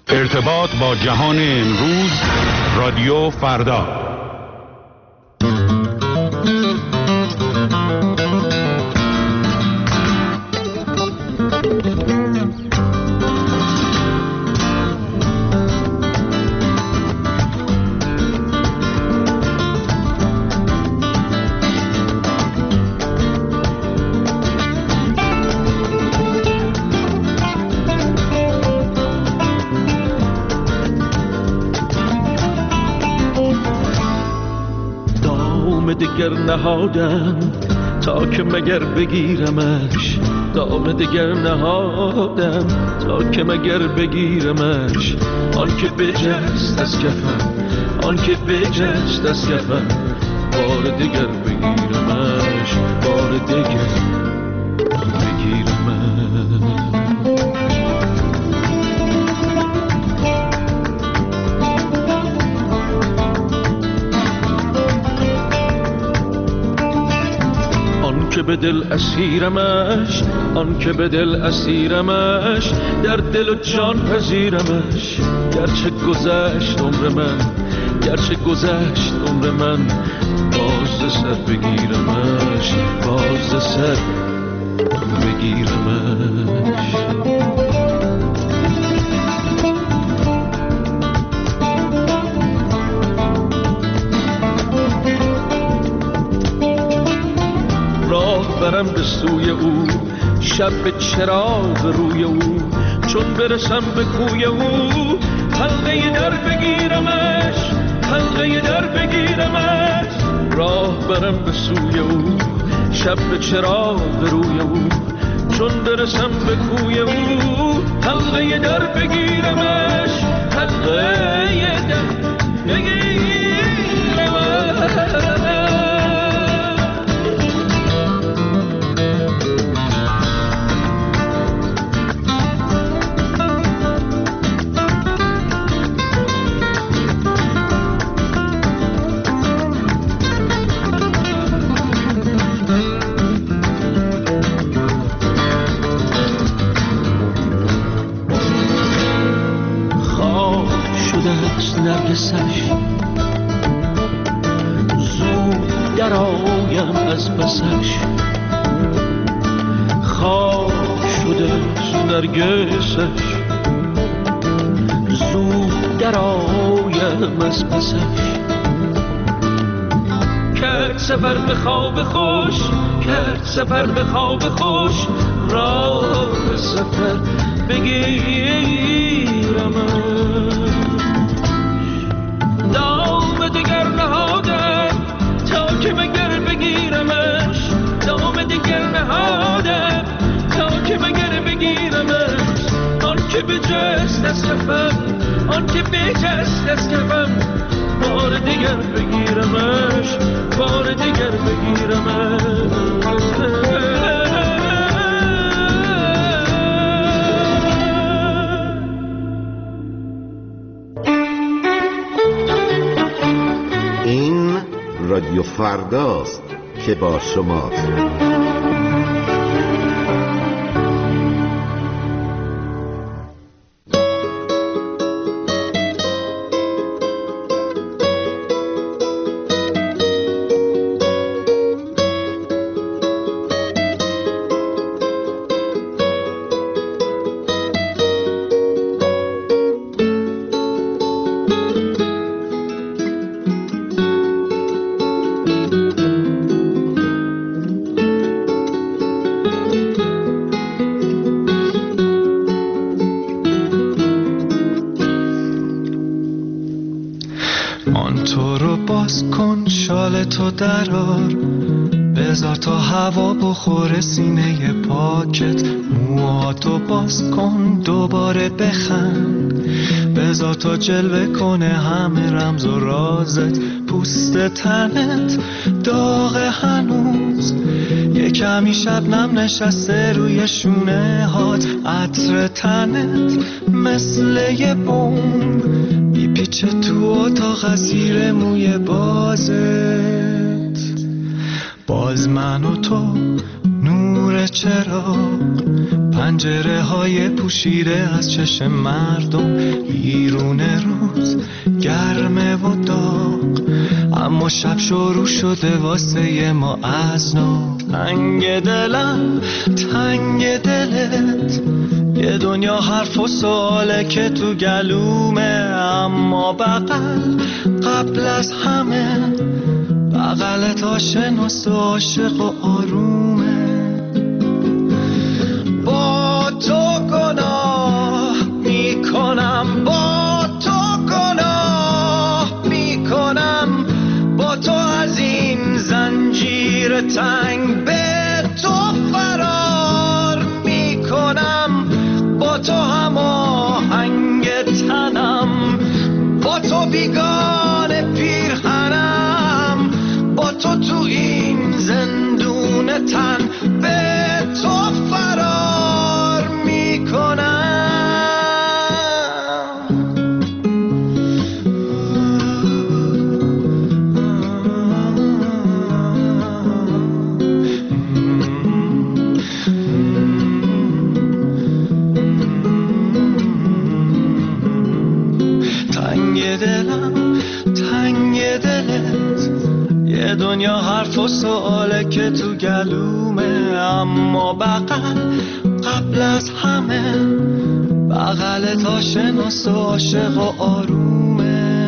ارتباط با جهان امروز، رادیو فردا. دگر نهادم تا که مگر بگیرمش، دام دگر نهادم تا که مگر بگیرمش. آن که بجست از کفم، آن که بجست از کفم، بار دگر بگیرمش، بار دگر بگیرمش. که به دل اسیرمش، آن که به دل اسیرمش، در دل و جان پذیرمش. گرچه گذشت عمر من، گرچه گذشت عمر من، باز سر بگیرمش، باز سر بگیرمش. برم به سوی او، شب به چراغ روی او، چون برسم به کوی او، حلقه در بگیرمش، حلقه در بگیرمش. راه برم به سوی او، شب به چراغ روی او، چون برسم به کوی او، حلقه در بگیرمش، حلقه در بگیرمش. نرگسش زود در آیم از پسش، خاک شده نرگسش زود در آیم از پسش. کرد سفر به خواب خوش، کرد سفر به خواب خوش، راه سفر بگیرمش. دام دگر نهادم تا که مگر بگیرمش، دام دگر نهادم تا که مگر بگیرمش. آن که بجست از کفم، آن که بجست از کفم، بار دیگر بگیرمش، بار دیگر بگیرمش. رادیو فرداست که با شماست. تو درار، بذار تا هوا بخوره سینه پاکت. موهاتو باز کن دوباره بخند، بذار تا جلوه کنه همه رمز و رازت. پوست تنت داغ هنوز، یه کمی شبنم نشسته روی شونه هات. عطر تنت مثل یه بمب میپیچه تو اتاق زیر موی بازت. باز من و تو نور نور چراغ، پنجره های پوشیده از چشم مردم، بیرون روز گرمه و داغ، اما شب شروع شده واسه ما از نو. تنگ دلم تنگ دلت، یه دنیا حرف و سواله که تو گلومه، اما قبل از همه بغلت آشناس و عاشق و آرومه. با تو گناه میکنم، با تو گناه میکنم، با تو از این زنجیر تنگ به تو فرار میکنم، با تو هماهنگ تنم، با تو بیگانه پیرهنم، با تو تو این زندون تن به تو فرار میکنم. تنگ دلم تنگ دلت، یه دنیا حرف و سواله که تو گلومه، اما قبل از همه بغلت آشناس و عاشق و آرومه.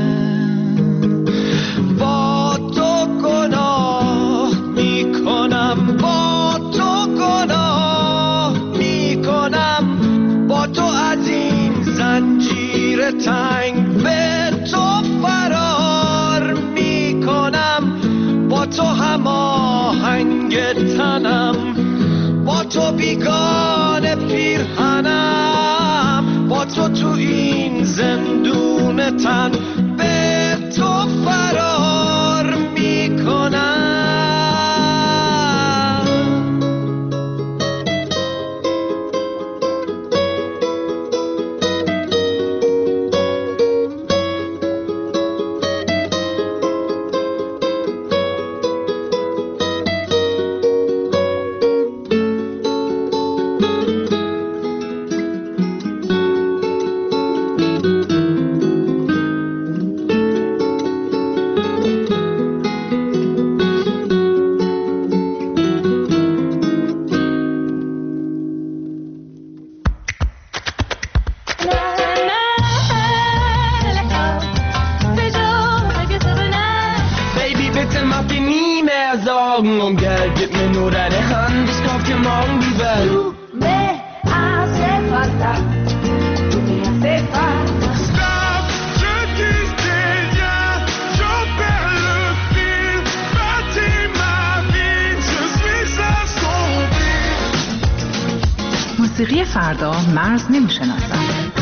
با تو گناه میکنم، با تو گناه میکنم، با تو از این زنجیر تنگ به تو فرار میکنم، با تو هماهنگ تنم، با تو بیگانه پیرهنم، با تو تو این زندون تن به تو فرار میکنم. Augen gell, gib mir nur deine Hand, ich kauf dir morgen die Welt. Tu me hace falta, tu me hace falta. Stop, je quitte déjà, j'en perds le fil, bâtis ma vie, je suis assombri. موسیقی فردا مرز نمیشناسد.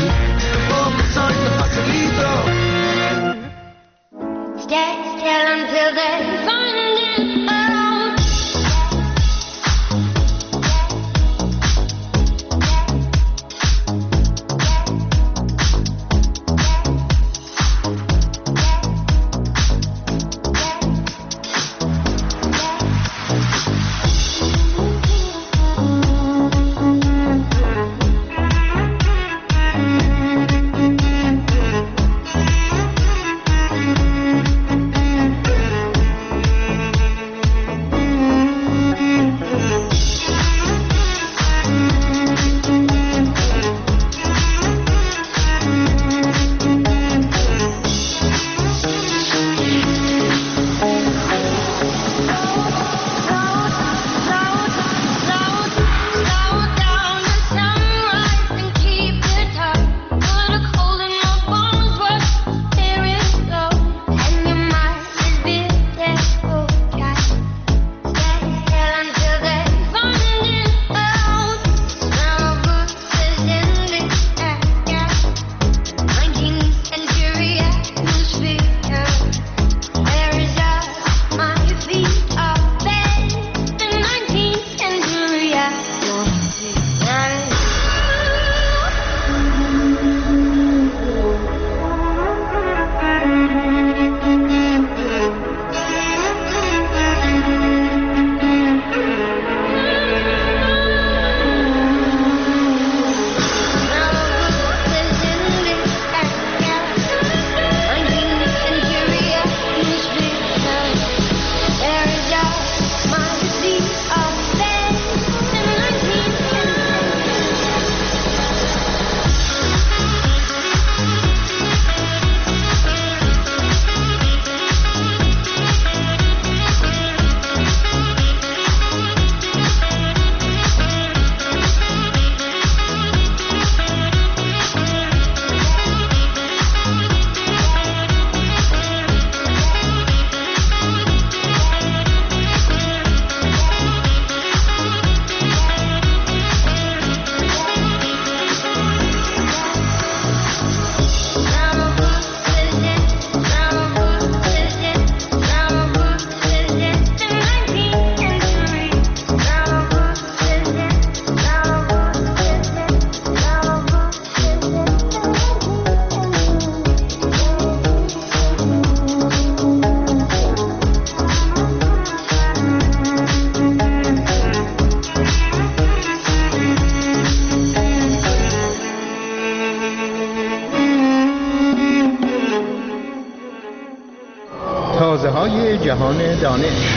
Stay still until they find it out. رازهای جهان دانش.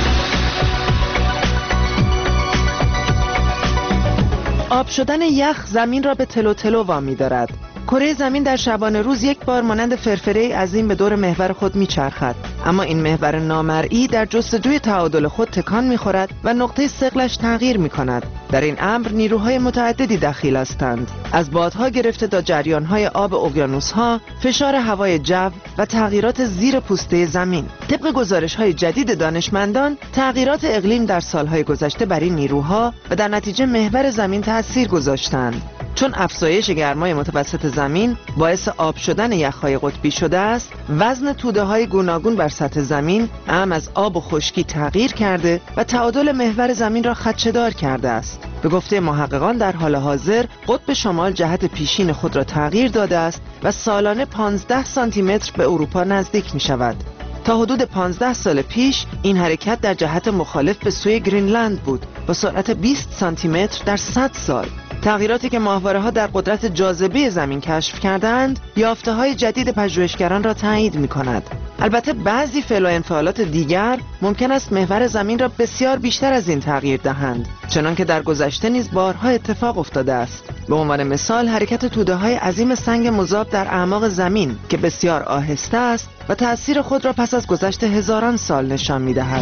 آب شدن یخ زمین را به تلو تلو وامی دارد. کره زمین در شبانه روز یک بار مانند فرفره عظیم به دور محور خود میچرخد، اما این محور نامرئی در جستجوی تعادل خود تکان میخورد و نقطه ثقلش تغییر میکند. در این امر نیروهای متعددی دخیل هستند، از بادها گرفته تا جریانهای آب اقیانوس‌ها، فشار هوای جو و تغییرات زیر پوسته زمین. طبق گزارش‌های جدید دانشمندان، تغییرات اقلیم در سالهای گذشته بر این نیروها و در نتیجه محور زمین تأثیر گذاشتند. چون افزایش گرمای متوسط زمین باعث آب شدن یخ‌های قطبی شده است، وزن توده‌های گوناگون بر سطح زمین اعم از آب و خشکی تغییر کرده و تعادل محور زمین را خدشه‌دار کرده است. به گفته محققان در حال حاضر قطب شمال جهت پیشین خود را تغییر داده است و سالانه 15 سانتی متر به اروپا نزدیک می شود. تا حدود 15 سال پیش این حرکت در جهت مخالف به سوی گرینلند بود با سرعت 20 سانتی متر در 100 سال. تغییراتی که ماهواره‌ها در قدرت جاذبه زمین کشف کردند، یافته‌های جدید پژوهشگران را تایید می‌کند. البته بعضی فعل و انفعالات دیگر ممکن است محور زمین را بسیار بیشتر از این تغییر دهند، چنانکه در گذشته نیز بارها اتفاق افتاده است. به عنوان مثال حرکت توده‌های عظیم سنگ مذاب در اعماق زمین که بسیار آهسته است و تأثیر خود را پس از گذشت هزاران سال نشان می‌دهد.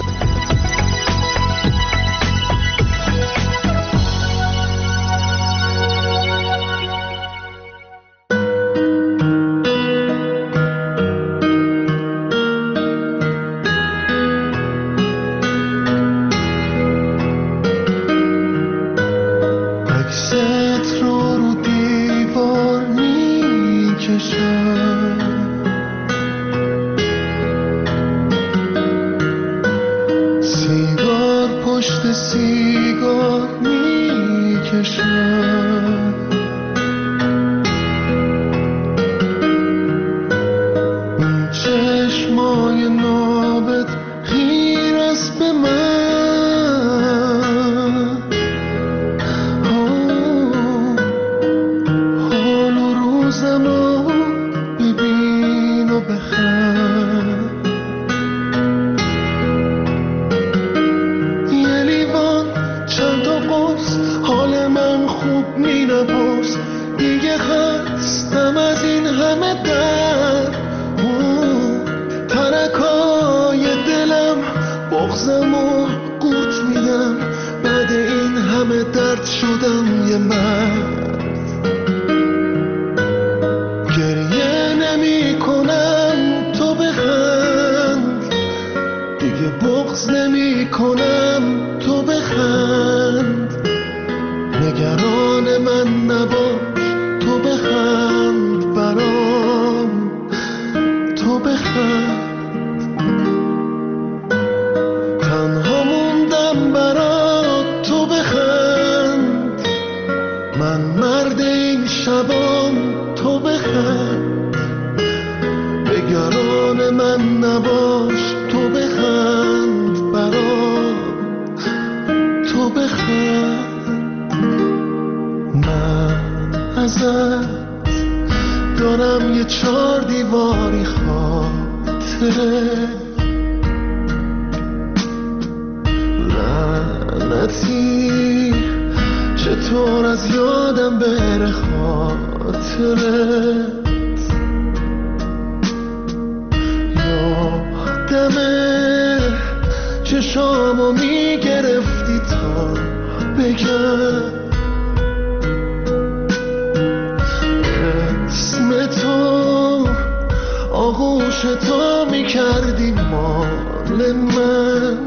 چطور از یادم بره خاطرت، یادمه چشامو میگرفتی تا بگم اسم تو، آغوش تو میکردی مال من،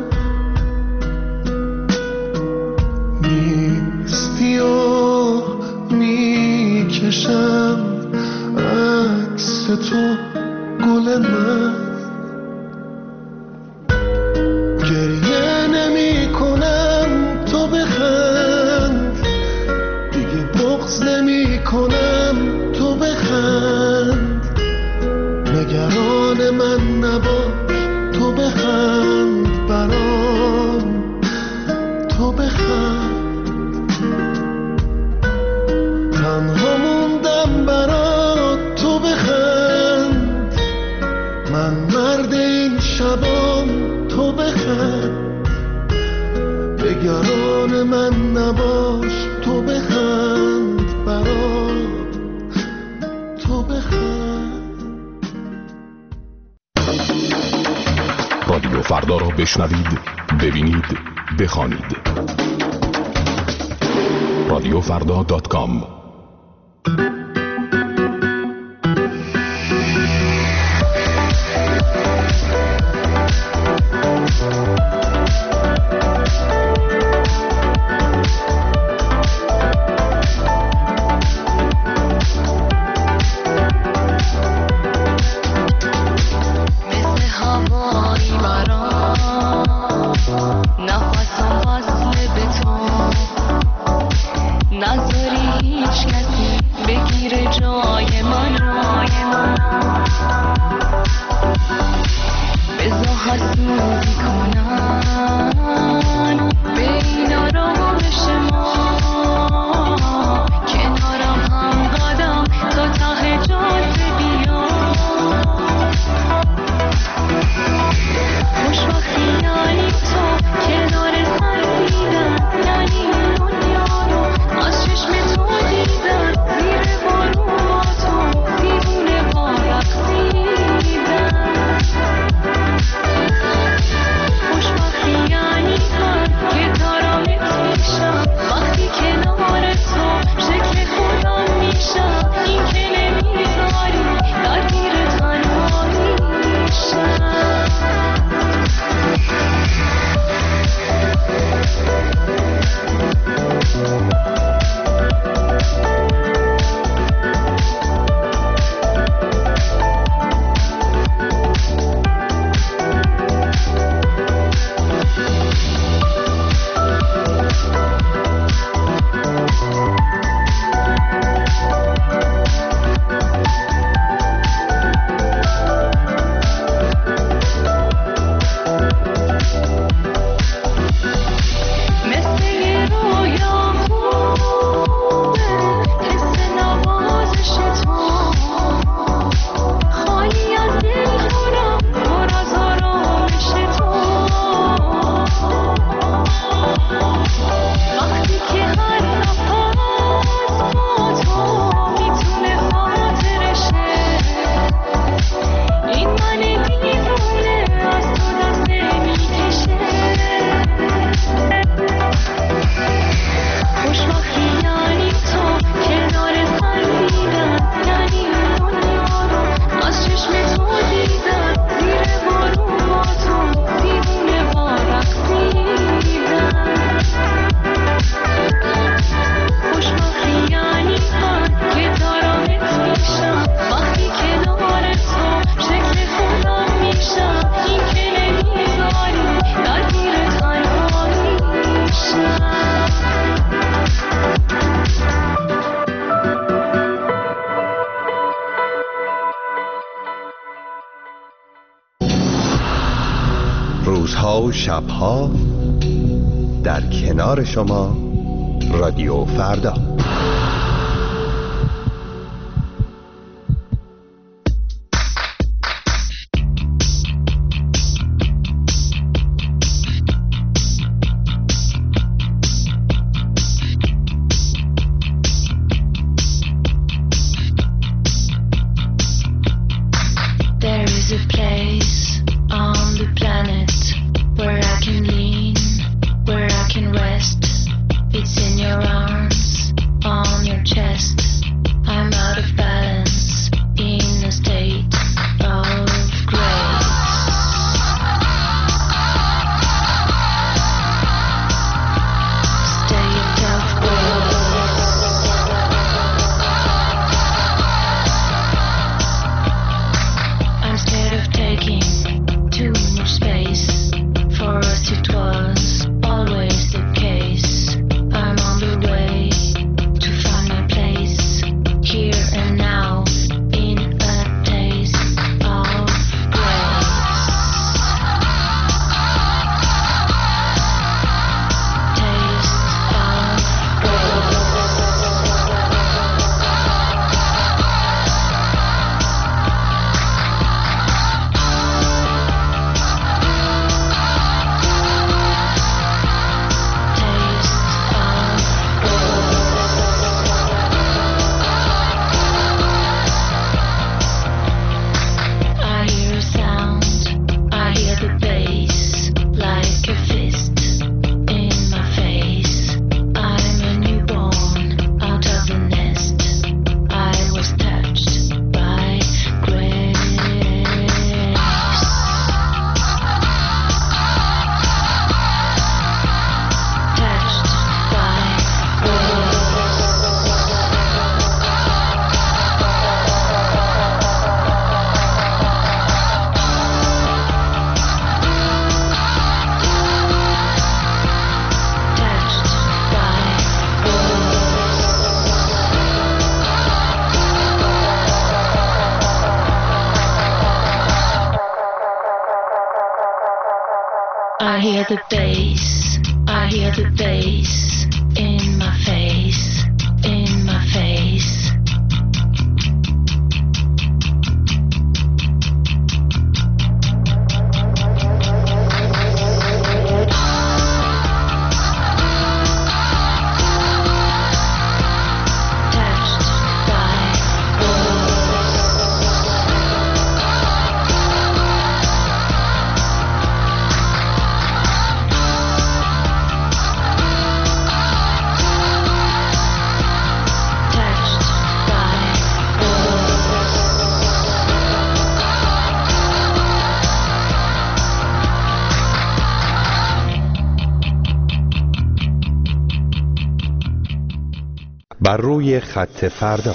میکشم عکس تو گل من، گریه نمی کنم تو بخند، دیگه بغض نمی کنم تو بخند، نگران من نباش تو بخند برام، تو بخند، تنها موندم برات تو بخند، من مرد این شبا فردا را بشنوید، ببینید، بخوانید. رادیوفردا.com. روزها و شبها در کنار شما رادیو فردا. It's in your arms. I hear the bass, I hear the bass in my face, in my face. بر روی خط فردا.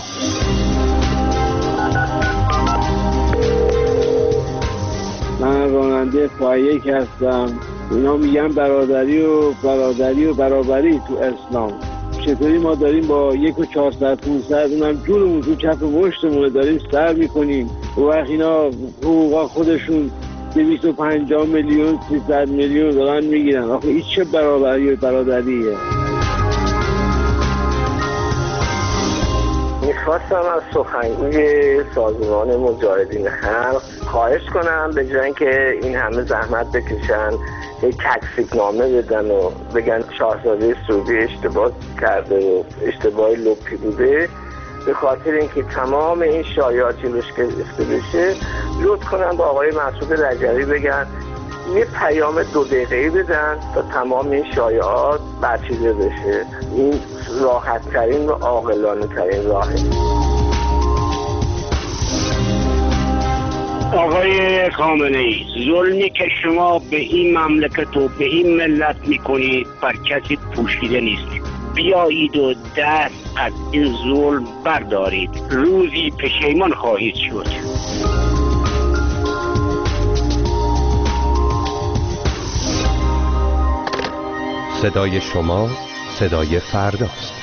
من راننده پایک هستم. اینا میگن برادری و برابری تو اسلام. چطوری ما داریم با 1,400-500 اونم جونمون تو کف مشتمون داریم سر میکنیم و وقت اینا حقوقا خودشون 250 میلیون 300 میلیون دارن میگیرن. آخه این چه برابری و برادریه؟ میخواستم از سخنگوی سازمان مجاهدین خلق خواهش کنم به جای اینکه این همه زحمت بکشن یک تکسیبنامه بدن و بگن شاهزاده سعودی اشتباه کرده و اشتباه لپی بوده، به خاطر اینکه تمام این شایعات جلوش گرفته بشه لطف کنن با آقای مسعود رجبی بگن یه پیام 2 دقیقه‌ای بدن تا تمام این شایعات برچیده بشه. این راحت ترین و عاقلانه ترین راهه. آقای خامنه‌ای، ظلمی که شما به این مملکت و به این ملت میکنید بر کسی پوشیده نیست. بیایید و دست از این ظلم بردارید، روزی پشیمان خواهید شد. صدای شما صدای فرداست.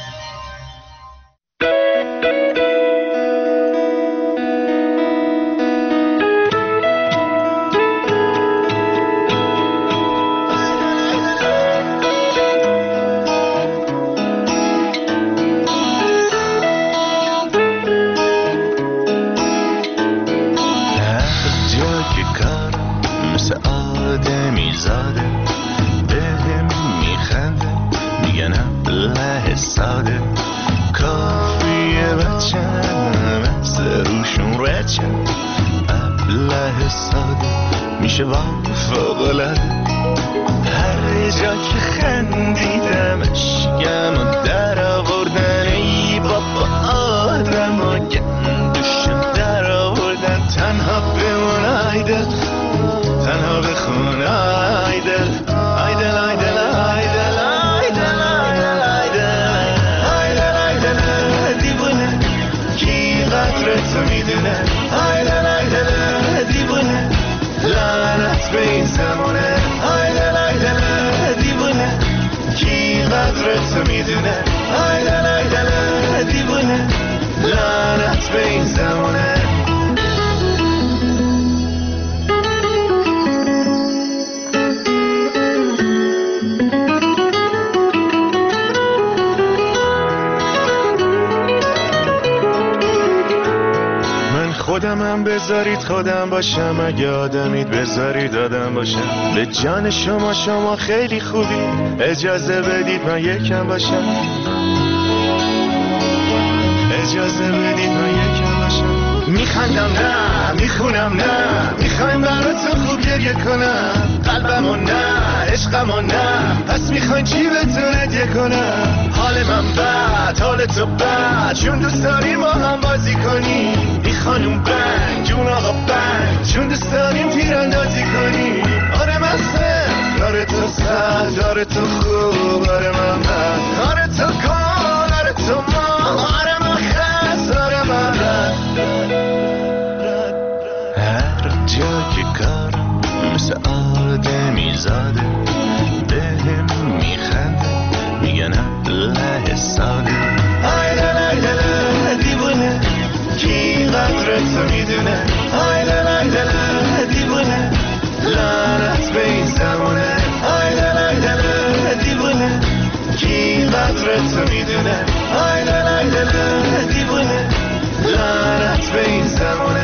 خودمم بذارید خودم باشم، اگه آدمید بذارید آدم باشم. به جان شما خیلی خوبی، اجازه بدید من یکم باشم، اجازه بدید من یکم باشم. میخندم نه میخونم نه، میخوایم براتون خوب گریه کنم. قلبمو نه عشقمو نه، پس میخواین چی بهتون هدیه کنم؟ حال من بد حال تو بد، چون دوست داریم با هم بازی کنیم. این خانوم بنگ جون آقا بنگ، چون دوست داریم تیراندازی کنیم. آره من سر آره تو سر، آره تو خوب آره من بد، آره تو کن آره تو ما، آره من خست آره من رد. هر جا که کارم مثل آدمی زاده، بهم میخنده میگن الله ساده. آیدن آیدن دیوونه، کی قدرت میدونه؟ آیدن آیدن دیوونه، لعنت به این زمونه. قدر تو میدونه. آی لا لا لا دیوونه، لعنت به این زمانه.